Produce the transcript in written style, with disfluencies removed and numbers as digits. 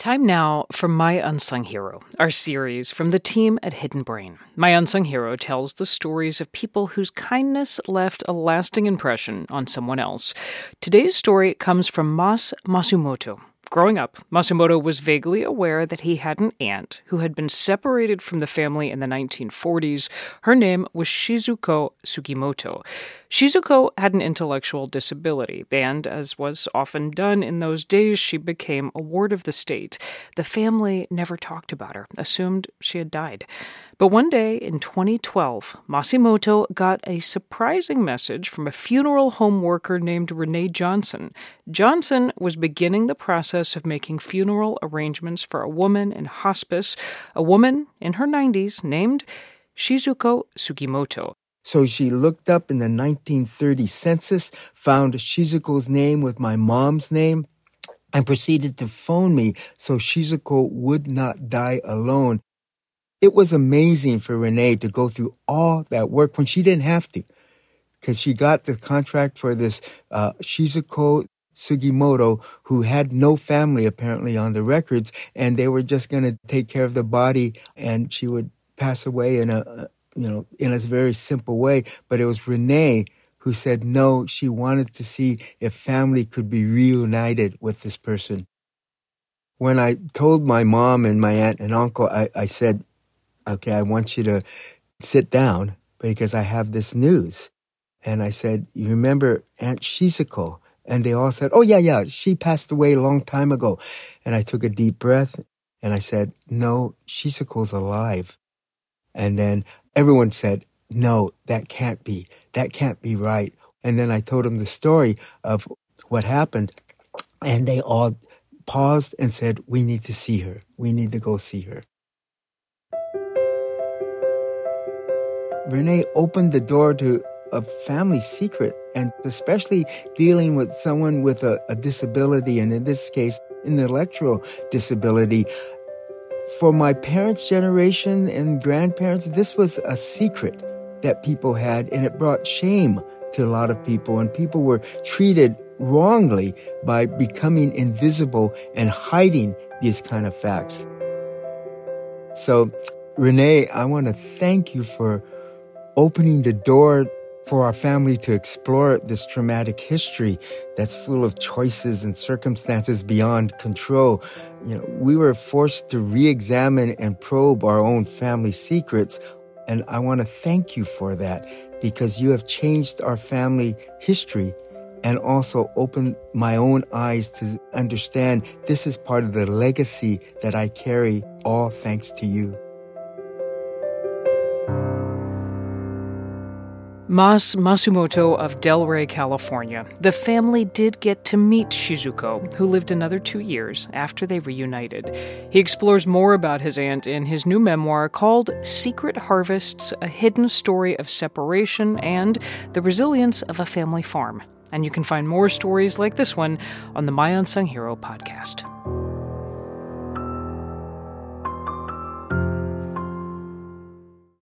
Time now for My Unsung Hero, our series from the team at Hidden Brain. My Unsung Hero tells the stories of people whose kindness left a lasting impression on someone else. Today's story comes from Mas Masumoto. Growing up, Masumoto was vaguely aware that he had an aunt who had been separated from the family in the 1940s. Her name was Shizuko Sugimoto. Shizuko had an intellectual disability, and as was often done in those days, she became a ward of the state. The family never talked about her, assumed she had died. But one day in 2012, Masumoto got a surprising message from a funeral home worker named Renee Johnson. Johnson was beginning the process of making funeral arrangements for a woman in hospice, a woman in her 90s named Shizuko Sugimoto. So she looked up in the 1930 census, found Shizuko's name with my mom's name, and proceeded to phone me so Shizuko would not die alone. It was amazing for Renee to go through all that work when she didn't have to, because she got the contract for this Shizuko Sugimoto, who had no family apparently on the records, and they were just going to take care of the body, and she would pass away in a very simple way. But it was Renee who said no, she wanted to see if family could be reunited with this person. When I told my mom and my aunt and uncle, I said, okay, I want you to sit down because I have this news. And I said, you remember Aunt Shizuko? And they all said, oh, yeah, she passed away a long time ago. And I took a deep breath and I said, no, Shizuko's alive. And then everyone said, no, that can't be right. And then I told them the story of what happened. And they all paused and said, we need to see her. We need to go see her. Renee opened the door to a family secret, and especially dealing with someone with a disability, and in this case, intellectual disability. For my parents' generation and grandparents, this was a secret that people had, and it brought shame to a lot of people, and people were treated wrongly by becoming invisible and hiding these kind of facts. So, Renee, I want to thank you for opening the door for our family to explore this traumatic history that's full of choices and circumstances beyond control. We were forced to re-examine and probe our own family secrets, and I want to thank you for that because you have changed our family history and also opened my own eyes to understand this is part of the legacy that I carry, all thanks to you. Mas Masumoto of Delray, California. The family did get to meet Shizuko, who lived another 2 years after they reunited. He explores more about his aunt in his new memoir called Secret Harvests, A Hidden Story of Separation and the Resilience of a Family Farm. And you can find more stories like this one on the My Unsung Hero podcast.